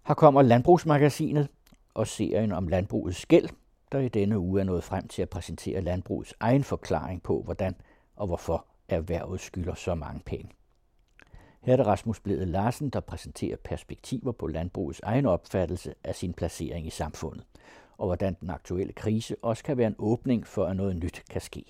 Her kommer Landbrugsmagasinet og serien om landbrugets gæld, der i denne uge er nået frem til at præsentere landbrugets egen forklaring på, hvordan og hvorfor erhvervet skylder så mange penge. Her er det Rasmus Blædel Larsen, der præsenterer perspektiver på landbrugets egen opfattelse af sin placering i samfundet, og hvordan den aktuelle krise også kan være en åbning for, at noget nyt kan ske.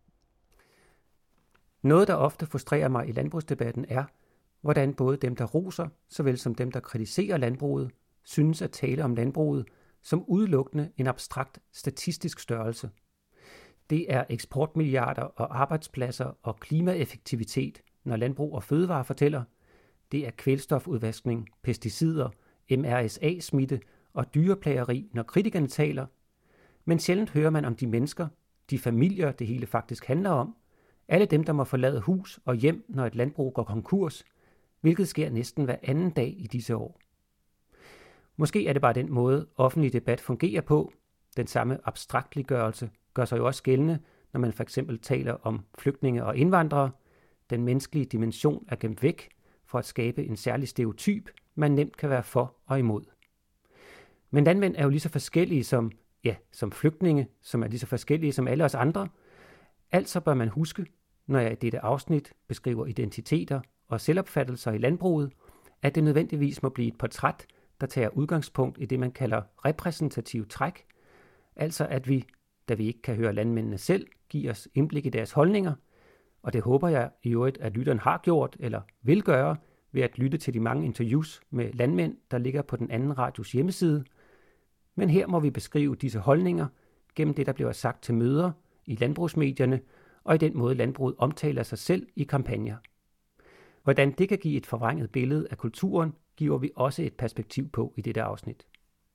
Noget, der ofte frustrerer mig i landbrugsdebatten er, hvordan både dem, der roser, såvel som dem, der kritiserer landbruget, synes at tale om landbruget som udelukkende en abstrakt statistisk størrelse. Det er eksportmilliarder og arbejdspladser og klimaeffektivitet, når Landbrug og Fødevare fortæller. Det er kvælstofudvaskning, pesticider, MRSA-smitte og dyreplageri, når kritikerne taler. Men sjældent hører man om de mennesker, de familier, det hele faktisk handler om. Alle dem, der må forlade hus og hjem, når et landbrug går konkurs, hvilket sker næsten hver anden dag i disse år. Måske er det bare den måde, offentlig debat fungerer på. Den samme abstraktliggørelse gør sig jo også gældende, når man for eksempel taler om flygtninge og indvandrere. Den menneskelige dimension er gemt væk for at skabe en særlig stereotyp, man nemt kan være for og imod. Men landmænd er jo lige så forskellige som flygtninge, som er lige så forskellige som alle os andre. Altså bør man huske, når jeg i dette afsnit beskriver identiteter og selvopfattelser i landbruget, at det nødvendigvis må blive et portræt, der tager udgangspunkt i det, man kalder repræsentative træk, altså at vi, da vi ikke kan høre landmændene selv, giver os indblik i deres holdninger, og det håber jeg i øvrigt, at lytteren har gjort eller vil gøre ved at lytte til de mange interviews med landmænd, der ligger på den anden radios hjemmeside. Men her må vi beskrive disse holdninger gennem det, der bliver sagt til møder i landbrugsmedierne og i den måde, landbruget omtaler sig selv i kampagner. Hvordan det kan give et forvrænget billede af kulturen, giver vi også et perspektiv på i dette afsnit.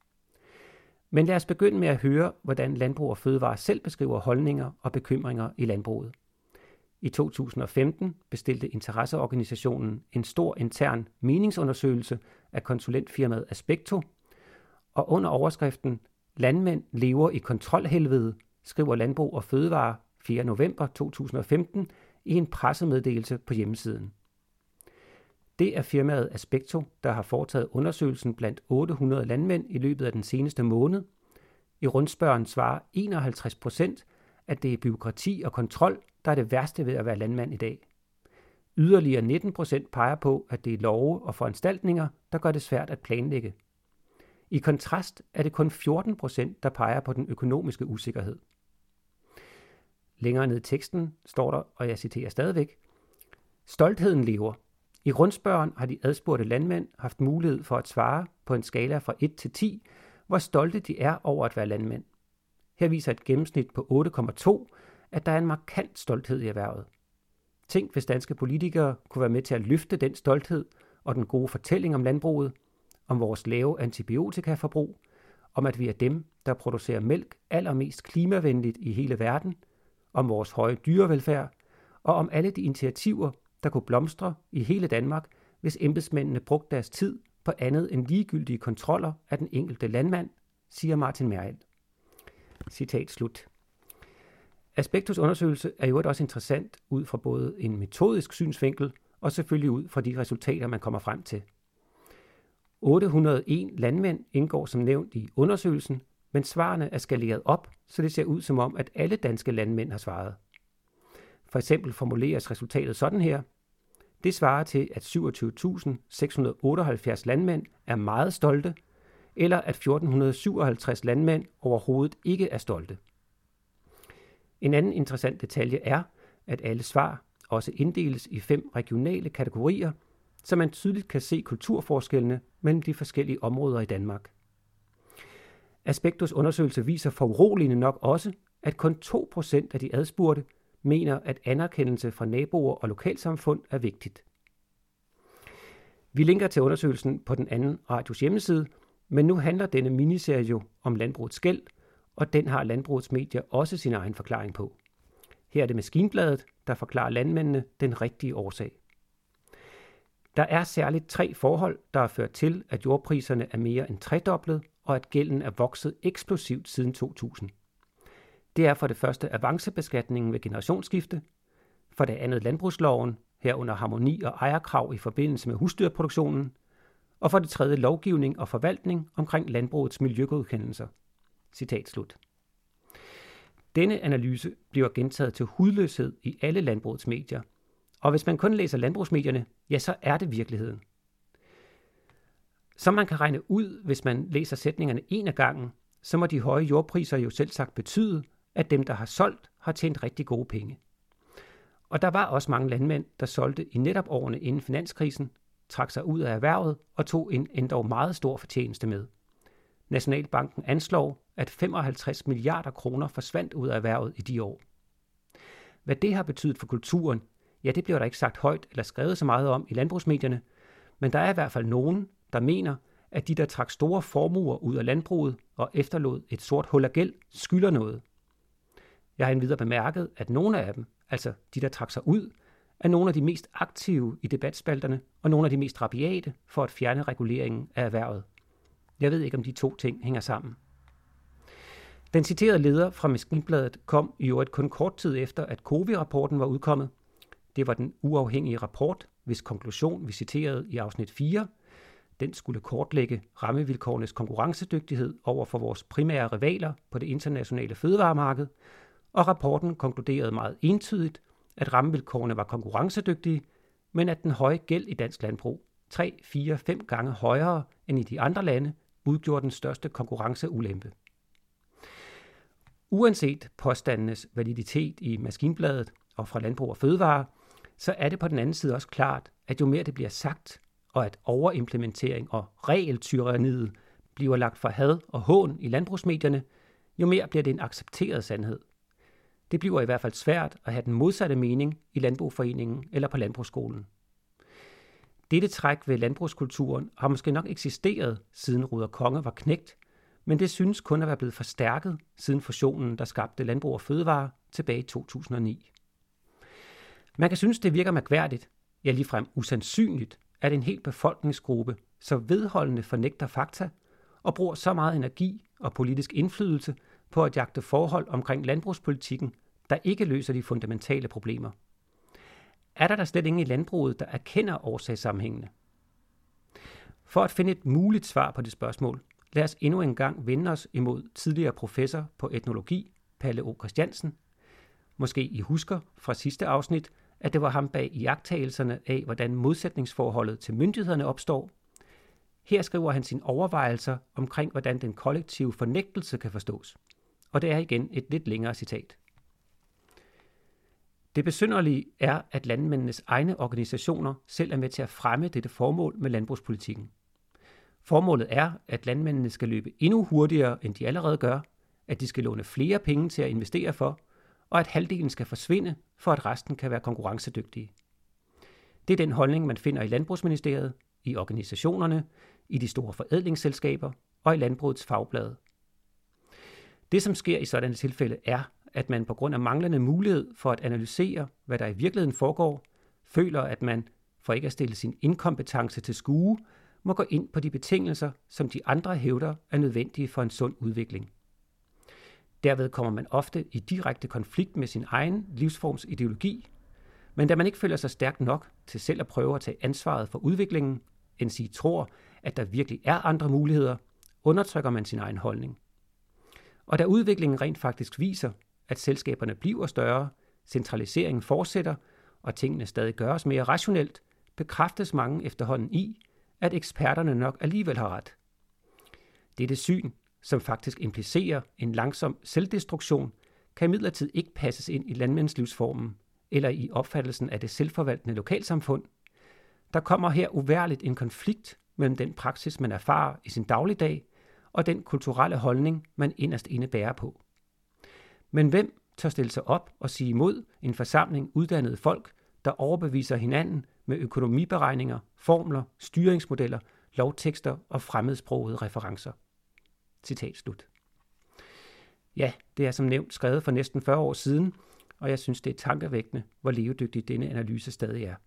Men lad os begynde med at høre, hvordan Landbrug og Fødevare selv beskriver holdninger og bekymringer i landbruget. I 2015 bestilte interesseorganisationen en stor intern meningsundersøgelse af konsulentfirmaet Aspecto, og under overskriften "Landmænd lever i kontrolhelvede", skriver Landbrug og Fødevare 4. november 2015 i en pressemeddelelse på hjemmesiden. Det er firmaet Aspecto, der har foretaget undersøgelsen blandt 800 landmænd i løbet af den seneste måned. I rundspørgen svarer 51%, at det er bureaukrati og kontrol, der er det værste ved at være landmand i dag. Yderligere 19% peger på, at det er love og foranstaltninger, der gør det svært at planlægge. I kontrast er det kun 14%, der peger på den økonomiske usikkerhed. Længere ned i teksten står der, og jeg citerer stadigvæk: "Stoltheden lever. I rundspørgen har de adspurgte landmænd haft mulighed for at svare på en skala fra 1 til 10, hvor stolte de er over at være landmænd. Her viser et gennemsnit på 8,2, at der er en markant stolthed i erhvervet. Tænk, hvis danske politikere kunne være med til at løfte den stolthed og den gode fortælling om landbruget, om vores lave antibiotikaforbrug, om at vi er dem, der producerer mælk allermest klimavenligt i hele verden, om vores høje dyrevelfærd og om alle de initiativer, der kunne blomstre i hele Danmark, hvis embedsmændene brugte deres tid på andet end ligegyldige kontroller af den enkelte landmand, siger Martin Merrild." Citat slut. Aspectos undersøgelse er jo også interessant ud fra både en metodisk synsvinkel og selvfølgelig ud fra de resultater, man kommer frem til. 801 landmænd indgår som nævnt i undersøgelsen, men svarene er skaleret op, så det ser ud som om, at alle danske landmænd har svaret. For eksempel formuleres resultatet sådan her. Det svarer til, at 27.678 landmænd er meget stolte, eller at 1.457 landmænd overhovedet ikke er stolte. En anden interessant detalje er, at alle svar også inddeles i 5 regionale kategorier, så man tydeligt kan se kulturforskellene mellem de forskellige områder i Danmark. Aspectos undersøgelse viser foruroligende nok også, at kun 2% af de adspurgte mener, at anerkendelse fra naboer og lokalsamfund er vigtigt. Vi linker til undersøgelsen på den anden radios hjemmeside, men nu handler denne miniserie jo om landbrugets gæld, og den har landbrugets medier også sin egen forklaring på. Her er det Maskinbladet, der forklarer landmændene den rigtige årsag. Der er særligt 3 forhold, der har ført til, at jordpriserne er mere end tredoblet, og at gælden er vokset eksplosivt siden 2000. Det er for det første avancebeskatningen ved generationsskifte, for det andet landbrugsloven, herunder harmoni og ejerkrav i forbindelse med husdyrproduktionen, og for det tredje lovgivning og forvaltning omkring landbrugets miljøgodkendelser. Citat slut. Denne analyse bliver gentaget til hudløshed i alle landbrugets medier, og hvis man kun læser landbrugsmedierne, ja, så er det virkeligheden. Som man kan regne ud, hvis man læser sætningerne en af gangen, så må de høje jordpriser jo selv sagt betyde, at dem, der har solgt, har tjent rigtig gode penge. Og der var også mange landmænd, der solgte i netop årene inden finanskrisen, trak sig ud af erhvervet og tog en endog meget stor fortjeneste med. Nationalbanken anslår, at 55 milliarder kroner forsvandt ud af erhvervet i de år. Hvad det har betydet for kulturen, ja, det bliver der ikke sagt højt eller skrevet så meget om i landbrugsmedierne, men der er i hvert fald nogen, der mener, at de, der trak store formuer ud af landbruget og efterlod et sort hul af gæld, skylder noget. Jeg har endvidere bemærket, at nogle af dem, altså de, der trak sig ud, er nogle af de mest aktive i debatspalterne og nogle af de mest rabiate for at fjerne reguleringen af erhvervet. Jeg ved ikke, om de to ting hænger sammen. Den citerede leder fra Maskinbladet kom i øvrigt kun kort tid efter, at COVI-rapporten var udkommet. Det var den uafhængige rapport, hvis konklusion vi citerede i afsnit 4. Den skulle kortlægge rammevilkårenes konkurrencedygtighed over for vores primære rivaler på det internationale fødevaremarked, og rapporten konkluderede meget entydigt, at rammevilkårene var konkurrencedygtige, men at den høje gæld i dansk landbrug, 3, 4, 5 gange højere end i de andre lande, udgjorde den største konkurrenceulempe. Uanset påstandenes validitet i Maskinbladet og fra Landbrug og Fødevare, så er det på den anden side også klart, at jo mere det bliver sagt, og at overimplementering og regeltyranniet bliver lagt for had og hån i landbrugsmedierne, jo mere bliver det en accepteret sandhed. Det bliver i hvert fald svært at have den modsatte mening i Landbrugforeningen eller på Landbrugsskolen. Dette træk ved landbrugskulturen har måske nok eksisteret, siden Ruder Konge var knægt, men det synes kun at være blevet forstærket siden fusionen, der skabte Landbrug og Fødevare tilbage i 2009. Man kan synes, det virker mærkværdigt, ja ligefrem usandsynligt, at en hel befolkningsgruppe så vedholdende fornægter fakta og bruger så meget energi og politisk indflydelse på at jagte forhold omkring landbrugspolitikken, der ikke løser de fundamentale problemer. Er der slet ingen i landbruget, der erkender årsagssammenhængene? For at finde et muligt svar på det spørgsmål, lad os endnu en gang vende os imod tidligere professor på etnologi, Palle O. Christiansen. Måske I husker fra sidste afsnit, at det var ham bag iagttagelserne af, hvordan modsætningsforholdet til myndighederne opstår. Her skriver han sine overvejelser omkring, hvordan den kollektive fornægtelse kan forstås. Og det er igen et lidt længere citat. Det besynderlige er, at landmændenes egne organisationer selv er med til at fremme dette formål med landbrugspolitikken. Formålet er, at landmændene skal løbe endnu hurtigere, end de allerede gør, at de skal låne flere penge til at investere for, og at halvdelen skal forsvinde, for at resten kan være konkurrencedygtige. Det er den holdning, man finder i Landbrugsministeriet, i organisationerne, i de store forædlingsselskaber og i landbrugets fagblade. Det, som sker i sådanne tilfælde, er, at man på grund af manglende mulighed for at analysere, hvad der i virkeligheden foregår, føler, at man, for ikke at stille sin inkompetence til skue, må gå ind på de betingelser, som de andre hævder er nødvendige for en sund udvikling. Derved kommer man ofte i direkte konflikt med sin egen livsforms ideologi, men da man ikke føler sig stærk nok til selv at prøve at tage ansvaret for udviklingen, end sige tror, at der virkelig er andre muligheder, undertrykker man sin egen holdning. Og da udviklingen rent faktisk viser, at selskaberne bliver større, centraliseringen fortsætter, og tingene stadig gøres mere rationelt, bekræftes mange efterhånden i, at eksperterne nok alligevel har ret. Dette syn, som faktisk implicerer en langsom selvdestruktion, kan imidlertid ikke passes ind i landmandslivsformen eller i opfattelsen af det selvforvaltende lokalsamfund. Der kommer her uværligt en konflikt mellem den praksis, man erfarer i sin dagligdag, og den kulturelle holdning, man inderst inde bærer på. Men hvem tør stille sig op og sige imod en forsamling uddannede folk, der overbeviser hinanden med økonomiberegninger, formler, styringsmodeller, lovtekster og fremmedsprogede referencer? Citat slut. Ja, det er som nævnt skrevet for næsten 40 år siden, og jeg synes, det er tankevækkende, hvor levedygtig denne analyse stadig er.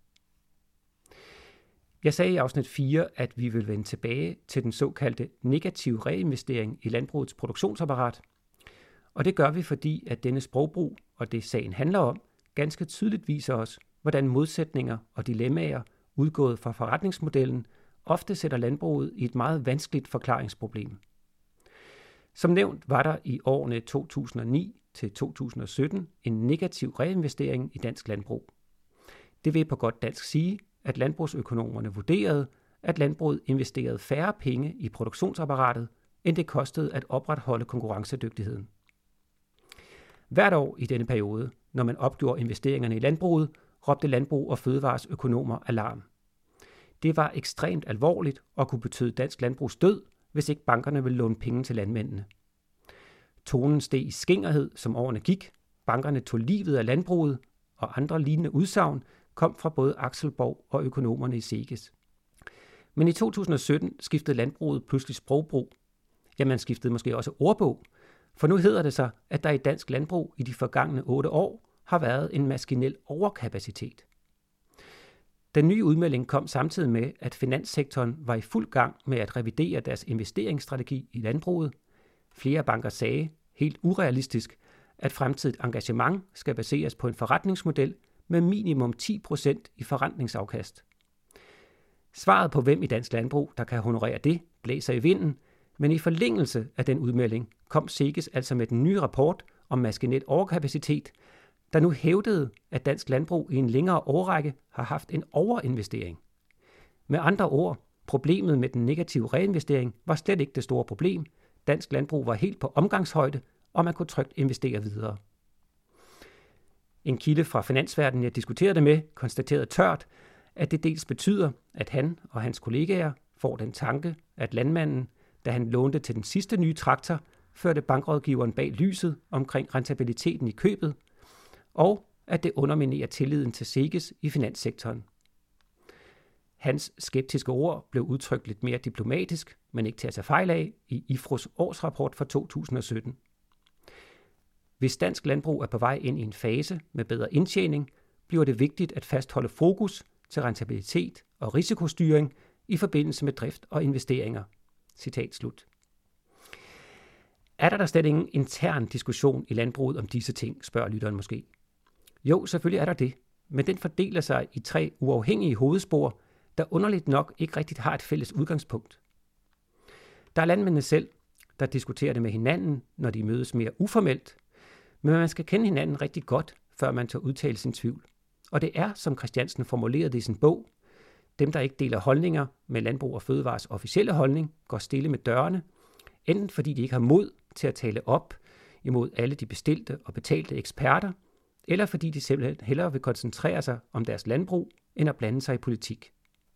Jeg sagde i afsnit 4, at vi vil vende tilbage til den såkaldte negative reinvestering i landbrugets produktionsapparat. Og det gør vi, fordi at denne sprogbrug og det sagen handler om, ganske tydeligt viser os, hvordan modsætninger og dilemmaer udgået fra forretningsmodellen ofte sætter landbruget i et meget vanskeligt forklaringsproblem. Som nævnt var der i årene 2009 til 2017 en negativ reinvestering i dansk landbrug. Det vil på godt dansk sige, at landbrugsøkonomerne vurderede, at landbruget investerede færre penge i produktionsapparatet, end det kostede at opretholde konkurrencedygtigheden. Hvert år i denne periode, når man opgjorde investeringerne i landbruget, råbte Landbrug og Fødevares økonomer alarm. Det var ekstremt alvorligt og kunne betyde dansk landbrugs død, hvis ikke bankerne ville låne penge til landmændene. Tonen steg i skængerhed, som årene gik. Bankerne tog livet af landbruget, og andre lignende udsagn kom fra både Axel Borg og økonomerne i SEGES. Men i 2017 skiftede landbruget pludselig sprogbrug. Ja, man skiftede måske også ordbog, for nu hedder det sig, at der i dansk landbrug i de forgangne 8 år har været en maskinel overkapacitet. Den nye udmelding kom samtidig med, at finanssektoren var i fuld gang med at revidere deres investeringsstrategi i landbruget. Flere banker sagde, helt urealistisk, at fremtidigt engagement skal baseres på en forretningsmodel med minimum 10% i forrentningsafkast. Svaret på, hvem i dansk landbrug, der kan honorere det, blæser i vinden, men i forlængelse af den udmelding kom SEGES altså med den nye rapport om maskinel overkapacitet, der nu hævdede, at dansk landbrug i en længere årrække har haft en overinvestering. Med andre ord, problemet med den negative reinvestering var slet ikke det store problem. Dansk landbrug var helt på omgangshøjde, og man kunne trygt investere videre. En kilde fra finansverdenen, jeg diskuterede det med, konstaterede tørt, at det dels betyder, at han og hans kollegaer får den tanke, at landmanden, da han lånte til den sidste nye traktor, førte bankrådgiveren bag lyset omkring rentabiliteten i købet, og at det underminerer tilliden til SEGES i finanssektoren. Hans skeptiske ord blev udtrykt lidt mere diplomatisk, men ikke til at tage fejl af, i IFROs årsrapport for 2017. Hvis dansk landbrug er på vej ind i en fase med bedre indtjening, bliver det vigtigt at fastholde fokus til rentabilitet og risikostyring i forbindelse med drift og investeringer. Citat slut. Er der slet ingen intern diskussion i landbruget om disse ting, spørger lytteren måske. Jo, selvfølgelig er der det, men den fordeler sig i 3 uafhængige hovedspor, der underligt nok ikke rigtigt har et fælles udgangspunkt. Der er landmændene selv, der diskuterer det med hinanden, når de mødes mere uformelt, men man skal kende hinanden rigtig godt, før man tør udtale sin tvivl. Og det er, som Christiansen formulerede det i sin bog, dem, der ikke deler holdninger med Landbrug og Fødevares officielle holdning, går stille med dørene, enten fordi de ikke har mod til at tale op imod alle de bestilte og betalte eksperter, eller fordi de simpelthen hellere vil koncentrere sig om deres landbrug, end at blande sig i politik.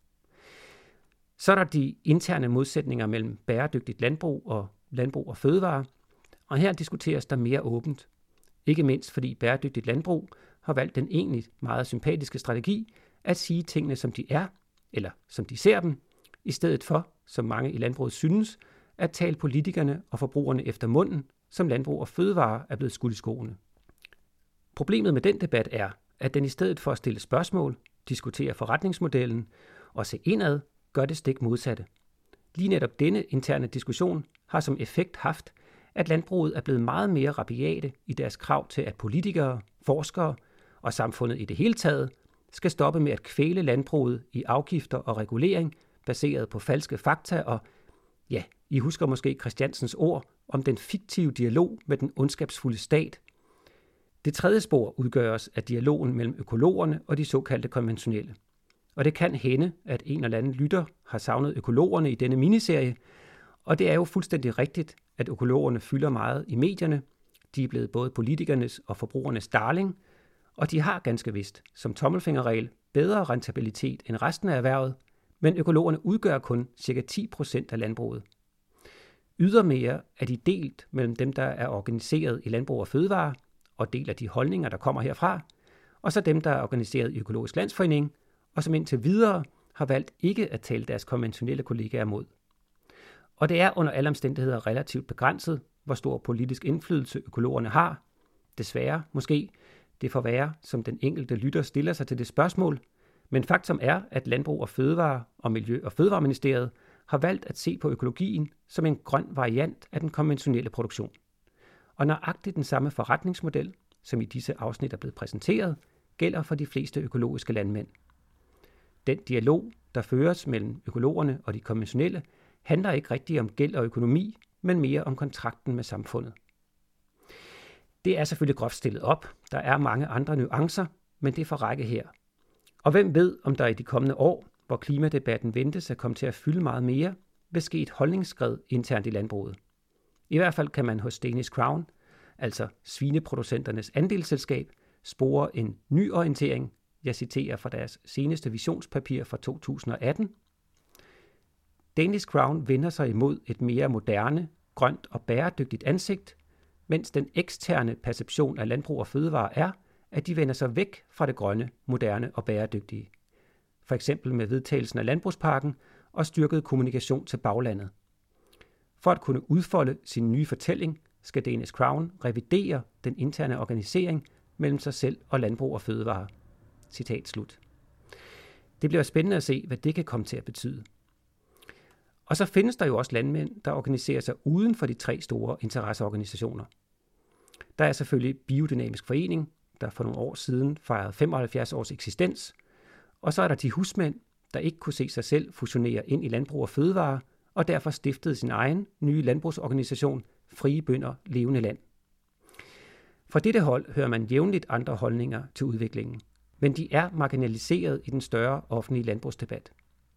Så er der de interne modsætninger mellem bæredygtigt landbrug og fødevare, og her diskuteres der mere åbent. Ikke mindst fordi bæredygtigt landbrug har valgt den egentlig meget sympatiske strategi at sige tingene som de er, eller som de ser dem, i stedet for, som mange i landbruget synes, at tale politikerne og forbrugerne efter munden, som Landbrug og Fødevare er blevet skudt i skoene. Problemet med den debat er, at den i stedet for at stille spørgsmål, diskutere forretningsmodellen og se indad, gør det stik modsatte. Lige netop denne interne diskussion har som effekt haft, at landbruget er blevet meget mere rabiate i deres krav til, at politikere, forskere og samfundet i det hele taget skal stoppe med at kvæle landbruget i afgifter og regulering baseret på falske fakta og, ja, I husker måske Christiansens ord om den fiktive dialog med den ondskabsfulde stat. Det tredje spor udgøres af dialogen mellem økologerne og de såkaldte konventionelle. Og det kan hænde, at en eller anden lytter har savnet økologerne i denne miniserie, og det er jo fuldstændig rigtigt, at økologerne fylder meget i medierne. De er blevet både politikernes og forbrugernes darling, og de har ganske vist, som tommelfingerregel, bedre rentabilitet end resten af erhvervet, men økologerne udgør kun ca. 10% af landbruget. Ydermere er de delt mellem dem, der er organiseret i Landbrug og Fødevare, og deler de holdninger, der kommer herfra, og så dem, der er organiseret i Økologisk Landsforening, og som indtil videre har valgt ikke at tale deres konventionelle kollegaer mod. Og det er under alle omstændigheder relativt begrænset, hvor stor politisk indflydelse økologerne har. Desværre, måske, det får være, som den enkelte lytter stiller sig til det spørgsmål, men faktum er, at Landbrug og Fødevare og Miljø- og Fødevareministeriet har valgt at se på økologien som en grøn variant af den konventionelle produktion. Og nøjagtigt den samme forretningsmodel, som i disse afsnit er blevet præsenteret, gælder for de fleste økologiske landmænd. Den dialog, der føres mellem økologerne og de konventionelle, handler ikke rigtig om gæld og økonomi, men mere om kontrakten med samfundet. Det er selvfølgelig groft stillet op. Der er mange andre nuancer, men det får række her. Og hvem ved, om der i de kommende år, hvor klimadebatten ventes at komme til at fylde meget mere, vil ske et holdningsskred internt i landbruget. I hvert fald kan man hos Danish Crown, altså svineproducenternes andelsselskab, spore en ny orientering. Jeg citerer fra deres seneste visionspapir fra 2018. Danish Crown vender sig imod et mere moderne, grønt og bæredygtigt ansigt, mens den eksterne perception af landbrug og fødevare er, at de vender sig væk fra det grønne, moderne og bæredygtige. For eksempel med vedtagelsen af landbrugspakken og styrket kommunikation til baglandet. For at kunne udfolde sin nye fortælling, skal Danish Crown revidere den interne organisering mellem sig selv og landbrug og fødevare. Citat slut. Det bliver spændende at se, hvad det kan komme til at betyde. Og så findes der jo også landmænd, der organiserer sig uden for de 3 store interesseorganisationer. Der er selvfølgelig Biodynamisk Forening, der for nogle år siden fejrede 75 års eksistens, og så er der de husmænd, der ikke kunne se sig selv fusionere ind i landbrug og fødevare, og derfor stiftede sin egen nye landbrugsorganisation, Frie Bønder Levende Land. Fra dette hold hører man jævnligt andre holdninger til udviklingen, men de er marginaliseret i den større offentlige landbrugsdebat.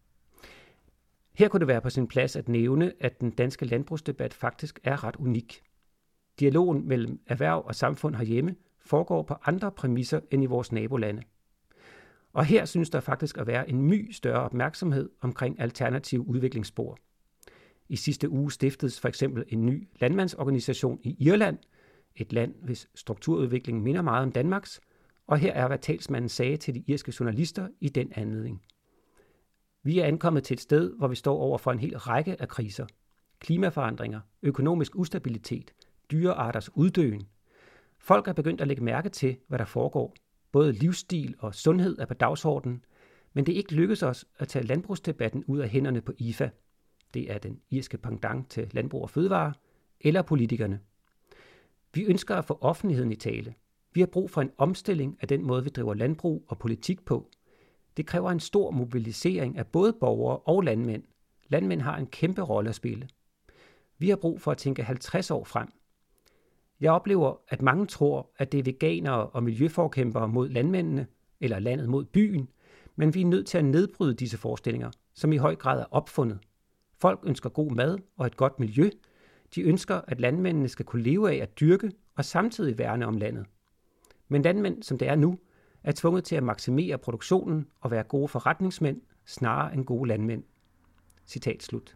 Her kunne det være på sin plads at nævne, at den danske landbrugsdebat faktisk er ret unik. Dialogen mellem erhverv og samfund herhjemme foregår på andre præmisser end i vores nabolande. Og her synes der faktisk at være en my større opmærksomhed omkring alternative udviklingsspor. I sidste uge stiftedes for eksempel en ny landmandsorganisation i Irland, et land, hvis strukturudvikling minder meget om Danmarks, og her er, hvad talsmanden sagde til de irske journalister i den anledning. Vi er ankommet til et sted, hvor vi står over for en hel række af kriser. Klimaforandringer, økonomisk ustabilitet, dyrearters uddøen. Folk er begyndt at lægge mærke til, hvad der foregår. Både livsstil og sundhed er på dagsordenen, men det ikke lykkes os at tage landbrugsdebatten ud af hænderne på IFA. Det er den irske pendant til landbrug og fødevare, eller politikerne. Vi ønsker at få offentligheden i tale. Vi har brug for en omstilling af den måde, vi driver landbrug og politik på. Det kræver en stor mobilisering af både borgere og landmænd. Landmænd har en kæmpe rolle at spille. Vi har brug for at tænke 50 år frem. Jeg oplever, at mange tror, at det er veganere og miljøforkæmpere mod landmændene, eller landet mod byen, men vi er nødt til at nedbryde disse forestillinger, som i høj grad er opfundet. Folk ønsker god mad og et godt miljø. De ønsker, at landmændene skal kunne leve af at dyrke og samtidig værne om landet. Men landmænd, som det er nu, er tvunget til at maksimere produktionen og være gode forretningsmænd, snarere end gode landmænd. Citat slut.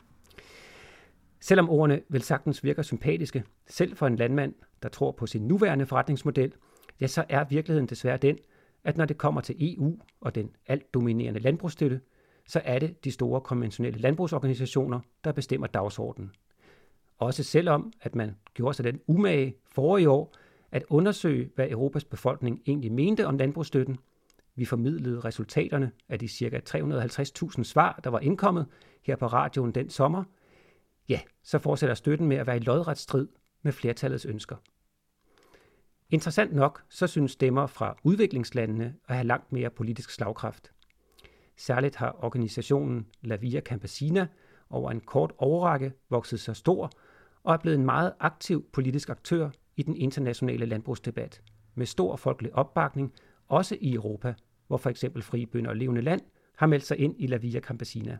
Selvom ordene vel sagtens virker sympatiske, selv for en landmand, der tror på sin nuværende forretningsmodel, ja, så er virkeligheden desværre den, at når det kommer til EU og den alt dominerende landbrugsstøtte, så er det de store konventionelle landbrugsorganisationer, der bestemmer dagsordenen. Også selvom, at man gjorde sig den umage forrige år at undersøge, hvad Europas befolkning egentlig mente om landbrugsstøtten. Vi formidlede resultaterne af de ca. 350.000 svar, der var indkommet her på radioen den sommer. Ja, så fortsætter støtten med at være i lodret strid med flertallets ønsker. Interessant nok, så synes stemmer fra udviklingslandene at have langt mere politisk slagkraft. Særligt har organisationen La Via Campesina over en kort årrække vokset sig stor og er blevet en meget aktiv politisk aktør i den internationale landbrugsdebat, med stor folkelig opbakning, også i Europa, hvor for eksempel Frie Bønder Levende Land har meldt sig ind i La Via Campesina.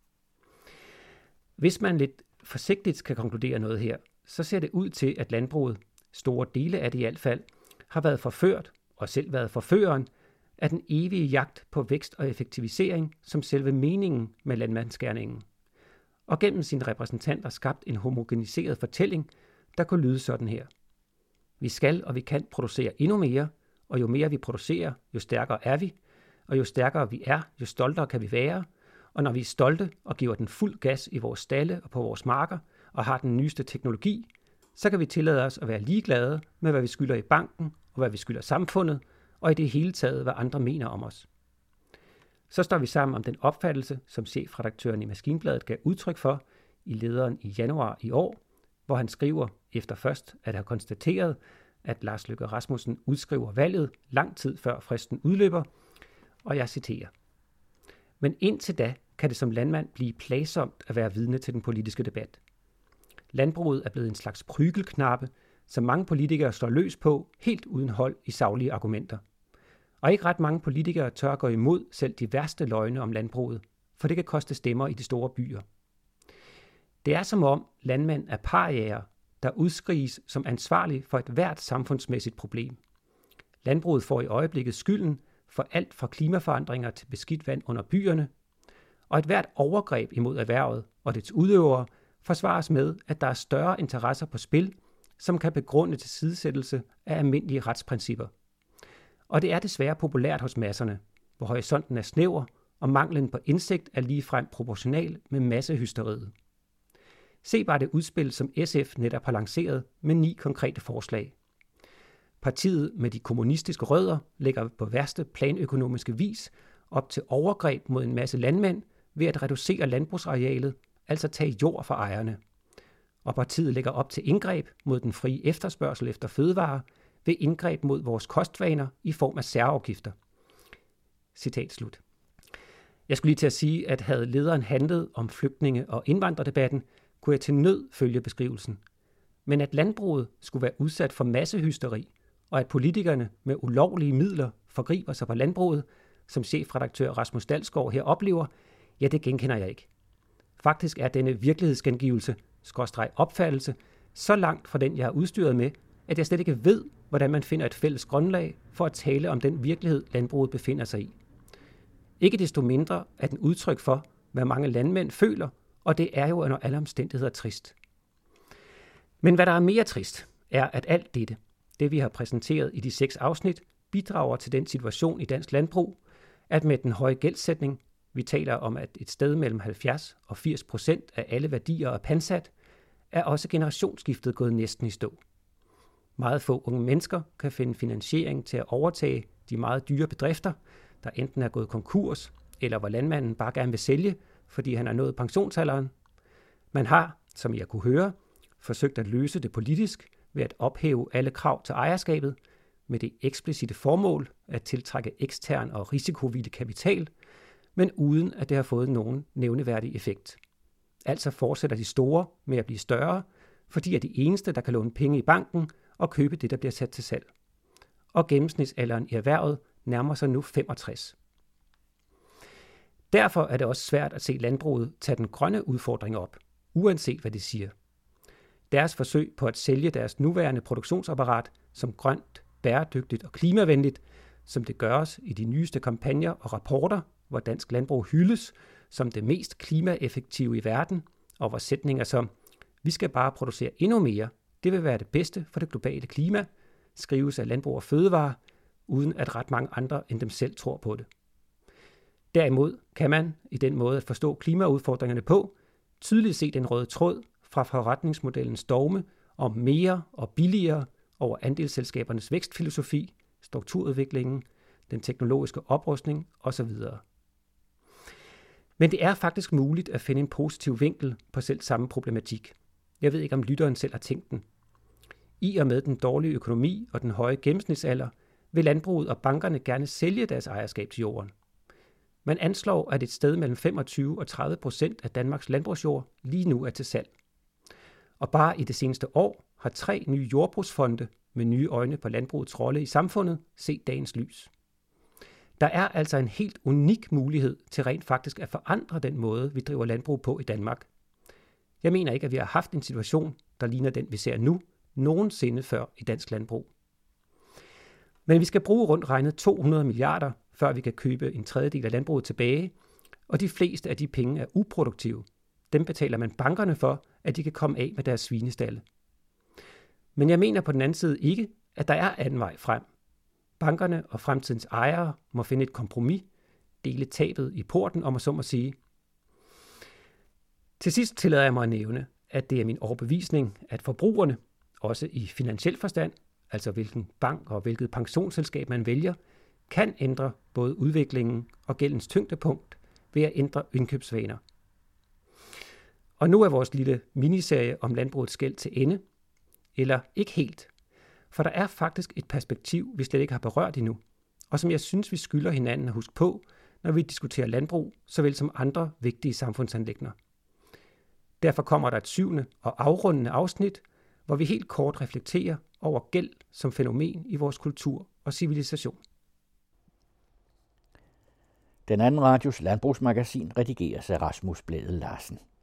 Hvis man lidt forsigtigt skal konkludere noget her, så ser det ud til, at landbruget, store dele af det i hvert fald, har været forført, og selv været forføreren, af den evige jagt på vækst og effektivisering som selve meningen med landmandsgerningen. Og gennem sine repræsentanter skabt en homogeniseret fortælling, der kunne lyde sådan her. Vi skal og vi kan producere endnu mere, og jo mere vi producerer, jo stærkere er vi, og jo stærkere vi er, jo stoltere kan vi være, og når vi er stolte og giver den fuld gas i vores stalde og på vores marker, og har den nyeste teknologi, så kan vi tillade os at være ligeglade med, hvad vi skylder i banken, og hvad vi skylder samfundet, og i det hele taget, hvad andre mener om os. Så står vi sammen om den opfattelse, som chefredaktøren i Maskinbladet gav udtryk for i lederen i januar i år, hvor han skriver, efter først at have konstateret, at Lars Løkke Rasmussen udskriver valget lang tid før fristen udløber, og jeg citerer. Men indtil da kan det som landmand blive plagsomt at være vidne til den politiske debat. Landbruget er blevet en slags prygelknappe, som mange politikere slår løs på, helt uden hold i saglige argumenter. Og ikke ret mange politikere tør gå imod selv de værste løgne om landbruget, for det kan koste stemmer i de store byer. Det er som om landmænd er pariaer, der udskriges som ansvarlig for et hvert samfundsmæssigt problem. Landbruget får i øjeblikket skylden for alt fra klimaforandringer til beskidt vand under byerne, og et hvert overgreb imod erhvervet og dets udøvere forsvares med, at der er større interesser på spil, som kan begrunde tilsidesættelse af almindelige retsprincipper. Og det er desværre populært hos masserne, hvor horisonten er snæver, og manglen på indsigt er ligefrem proportional med massehysteriet. Se bare det udspil, som SF netop har lanceret med 9 konkrete forslag. Partiet med de kommunistiske rødder lægger på værste planøkonomiske vis op til overgreb mod en masse landmænd ved at reducere landbrugsarealet, altså tage jord fra ejerne. Og partiet lægger op til indgreb mod den frie efterspørgsel efter fødevarer ved indgreb mod vores kostvaner i form af særafgifter. Citat slut. Jeg skulle lige til at sige, at havde lederen handlet om flygtninge- og indvandrerdebatten, kunne jeg til nød følge beskrivelsen. Men at landbruget skulle være udsat for massehysteri, og at politikerne med ulovlige midler forgriber sig på landbruget, som chefredaktør Rasmus Dalsgaard her oplever, ja, det genkender jeg ikke. Faktisk er denne virkelighedsgengivelse, opfattelse, så langt fra den, jeg er udstyret med, at jeg slet ikke ved, hvordan man finder et fælles grundlag for at tale om den virkelighed, landbruget befinder sig i. Ikke desto mindre er den udtryk for, hvad mange landmænd føler, og det er jo under alle omstændigheder trist. Men hvad der er mere trist, er, at alt det vi har præsenteret i de 6 afsnit, bidrager til den situation i dansk landbrug, at med den høje gældsætning, vi taler om, at et sted mellem 70% og 80% af alle værdier er pansat, er også generationsskiftet gået næsten i stå. Meget få unge mennesker kan finde finansiering til at overtage de meget dyre bedrifter, der enten er gået konkurs, eller hvor landmanden bare gerne vil sælge, fordi han er nået pensionsalderen. Man har, som jeg kunne høre, forsøgt at løse det politisk ved at ophæve alle krav til ejerskabet, med det eksplicite formål at tiltrække ekstern og risikovillig kapital, men uden at det har fået nogen nævneværdig effekt. Altså fortsætter de store med at blive større, fordi er de eneste, der kan låne penge i banken og købe det, der bliver sat til salg. Og gennemsnitsalderen i erhvervet nærmer sig nu 65. Derfor er det også svært at se landbruget tage den grønne udfordring op, uanset hvad de siger. Deres forsøg på at sælge deres nuværende produktionsapparat som grønt, bæredygtigt og klimavenligt, som det gøres i de nyeste kampagner og rapporter, hvor dansk landbrug hyldes som det mest klimaeffektive i verden, og hvor sætninger som "vi skal bare producere endnu mere, det vil være det bedste for det globale klima", skrives af Landbrug og Fødevare, uden at ret mange andre end dem selv tror på det. Derimod kan man, i den måde at forstå klimaudfordringerne på, tydeligt se den røde tråd fra forretningsmodellens dogme om mere og billigere over andelsselskabernes vækstfilosofi, strukturudviklingen, den teknologiske oprustning osv. Men det er faktisk muligt at finde en positiv vinkel på selv samme problematik. Jeg ved ikke, om lytteren selv har tænkt den. I og med den dårlige økonomi og den høje gennemsnitsalder, vil landbruget og bankerne gerne sælge deres ejerskab til jorden. Man anslår, at et sted mellem 25 og 30% af Danmarks landbrugsjord lige nu er til salg. Og bare i det seneste år har 3 nye jordbrugsfonde med nye øjne på landbrugets rolle i samfundet set dagens lys. Der er altså en helt unik mulighed til rent faktisk at forandre den måde, vi driver landbrug på i Danmark. Jeg mener ikke, at vi har haft en situation, der ligner den, vi ser nu, nogensinde før i dansk landbrug. Men vi skal bruge rundt regnet 200 milliarder, før vi kan købe en tredjedel af landbruget tilbage, og de fleste af de penge er uproduktive. Dem betaler man bankerne for, at de kan komme af med deres svinestalle. Men jeg mener på den anden side ikke, at der er anden vej frem. Bankerne og fremtidens ejere må finde et kompromis, dele tabet i porten, om at så må sige. Til sidst tillader jeg mig at nævne, at det er min overbevisning, at forbrugerne, også i finansiel forstand, altså hvilken bank og hvilket pensionsselskab man vælger, kan ændre både udviklingen og gældens tyngdepunkt ved at ændre indkøbsvaner. Og nu er vores lille miniserie om landbrugets gæld til ende, eller ikke helt, for der er faktisk et perspektiv, vi slet ikke har berørt endnu, og som jeg synes, vi skylder hinanden at huske på, når vi diskuterer landbrug, såvel som andre vigtige samfundsanliggender. Derfor kommer der et 7. og afrundende afsnit, hvor vi helt kort reflekterer over gæld som fænomen i vores kultur og civilisation. Den anden radios landbrugsmagasin redigeres af Rasmus Blædel Larsen.